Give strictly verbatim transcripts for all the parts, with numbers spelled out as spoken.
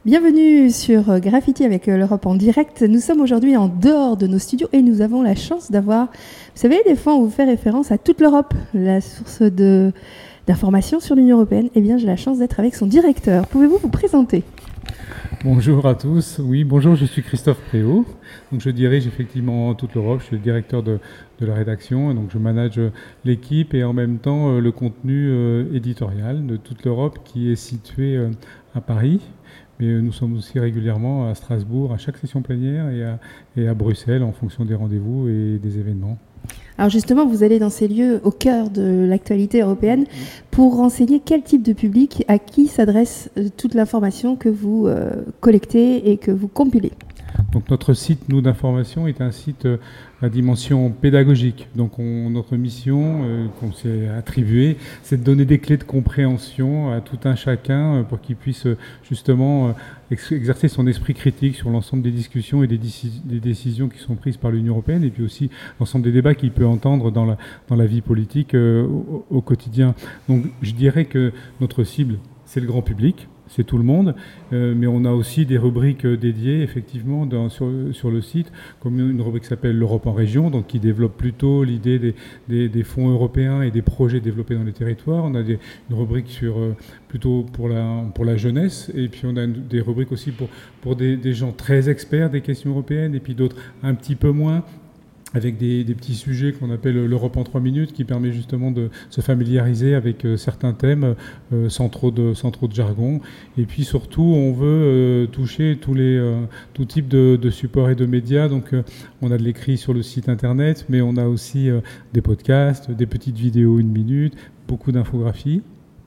Bienvenue sur Graffiti avec l'Europe en direct. Nous sommes aujourd'hui en dehors de nos studios et nous avons la chance d'avoir, vous savez, des fois on vous fait référence à toute l'Europe, la source de, d'informations sur l'Union européenne. Eh bien, j'ai la chance d'être avec son directeur. Pouvez-vous vous présenter ? Bonjour à tous. Oui, bonjour, je suis Christophe Préau. Donc, je dirige effectivement toute l'Europe. Je suis le directeur de, de la rédaction. Donc, je manage l'équipe et en même temps le contenu euh, éditorial de toute l'Europe qui est situé euh, à Paris. Mais nous sommes aussi régulièrement à Strasbourg, à chaque session plénière et à, et à Bruxelles en fonction des rendez-vous et des événements. Alors justement, vous allez dans ces lieux au cœur de l'actualité européenne pour renseigner quel type de public, à qui s'adresse toute l'information que vous euh, collectez et que vous compilez. Donc notre site, nous, d'information est un site euh, à dimension pédagogique. Donc on, notre mission euh, qu'on s'est attribuée, c'est de donner des clés de compréhension à tout un chacun euh, pour qu'il puisse euh, justement euh, ex- exercer son esprit critique sur l'ensemble des discussions et des, décis- des décisions qui sont prises par l'Union européenne et puis aussi l'ensemble des débats qu'il peut entendre dans la, dans la vie politique euh, au, au quotidien. Donc je dirais que notre cible, c'est le grand public. C'est tout le monde, euh, mais on a aussi des rubriques dédiées effectivement dans, sur, sur le site, comme une rubrique qui s'appelle l'Europe en région, donc qui développe plutôt l'idée des, des, des fonds européens et des projets développés dans les territoires. On a des, une rubrique sur, euh, plutôt pour la, pour la jeunesse, et puis on a une, des rubriques aussi pour, pour des, des gens très experts des questions européennes, et puis d'autres un petit peu moins, avec des, des petits sujets qu'on appelle l'Europe en trois minutes, qui permet justement de se familiariser avec euh, certains thèmes euh, sans trop de sans trop de jargon. Et puis surtout, on veut euh, toucher tous les euh, tout type de, de supports et de médias. Donc, euh, on a de l'écrit sur le site internet, mais on a aussi euh, des podcasts, des petites vidéos une minute, beaucoup d'infographies.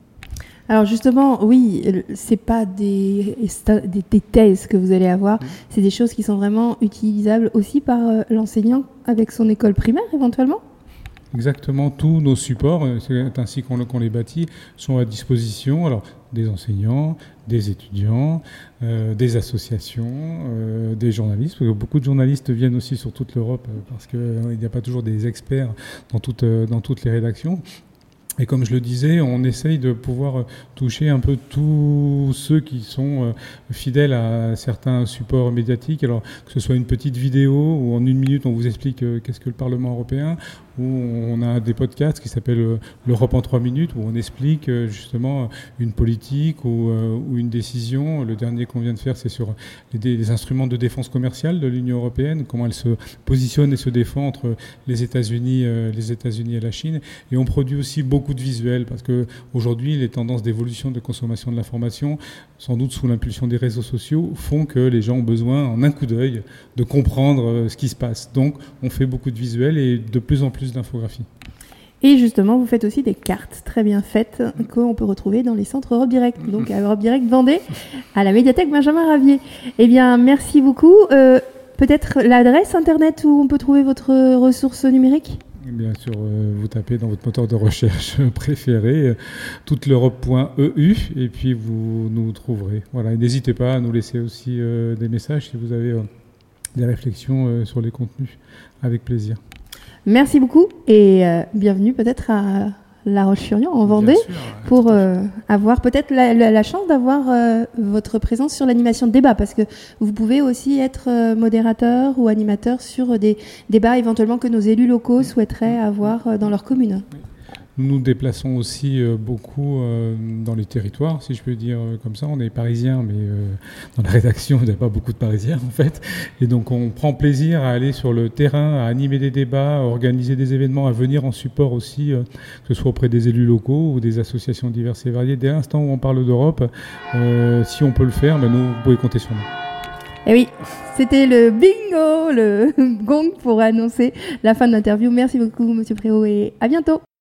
Alors justement, oui, c'est pas des, des, des thèses que vous allez avoir, mmh. c'est des choses qui sont vraiment utilisables aussi par euh, l'enseignant avec son école primaire éventuellement ? Exactement, tous nos supports, c'est ainsi qu'on, qu'on les bâtit, sont à disposition alors, des enseignants, des étudiants, euh, des associations, euh, des journalistes, parce que beaucoup de journalistes viennent aussi sur toute l'Europe euh, parce qu'il euh, n'y a pas toujours des experts dans, toute, euh, dans toutes les rédactions. Et comme je le disais, on essaye de pouvoir toucher un peu tous ceux qui sont fidèles à certains supports médiatiques. Alors que ce soit une petite vidéo où en une minute on vous explique qu'est-ce que le Parlement européen, où on a des podcasts qui s'appellent l'Europe en trois minutes, où on explique justement une politique ou, ou une décision. Le dernier qu'on vient de faire, c'est sur les, les instruments de défense commerciale de l'Union européenne, comment elle se positionne et se défend entre les États-Unis, les États-Unis et la Chine. Et on produit aussi beaucoup de visuels, parce qu'aujourd'hui, les tendances d'évolution de consommation de l'information, sans doute sous l'impulsion des réseaux sociaux, font que les gens ont besoin, en un coup d'œil, de comprendre ce qui se passe. Donc, on fait beaucoup de visuels et de plus en plus d'infographies. Et justement, vous faites aussi des cartes très bien faites qu'on peut retrouver dans les centres Europe Direct, donc à Europe Direct Vendée, à la médiathèque Benjamin Ravier. Eh bien, merci beaucoup. Euh, peut-être l'adresse internet où on peut trouver votre ressource numérique ? Bien sûr, euh, vous tapez dans votre moteur de recherche préféré, euh, toute l'europe point e u, et puis vous nous trouverez. Voilà, et n'hésitez pas à nous laisser aussi euh, des messages si vous avez euh, des réflexions euh, sur les contenus, avec plaisir. Merci beaucoup et euh, bienvenue peut-être à La Roche-sur-Yon en Vendée sûr, pour euh, avoir peut-être la, la, la chance d'avoir euh, votre présence sur l'animation de débat, parce que vous pouvez aussi être euh, modérateur ou animateur sur des débats éventuellement que nos élus locaux souhaiteraient avoir euh, dans leur commune. Nous nous déplaçons aussi euh, beaucoup euh, dans les territoires, si je peux dire euh, comme ça. On est parisiens, mais euh, dans la rédaction, il n'y a pas beaucoup de Parisiens, en fait. Et donc, on prend plaisir à aller sur le terrain, à animer des débats, à organiser des événements, à venir en support aussi, euh, que ce soit auprès des élus locaux ou des associations diverses et variées. Dès l'instant où on parle d'Europe, euh, si on peut le faire, ben nous, vous pouvez compter sur nous. Eh oui, c'était le bingo, le gong pour annoncer la fin de l'interview. Merci beaucoup, Monsieur Préau, et à bientôt.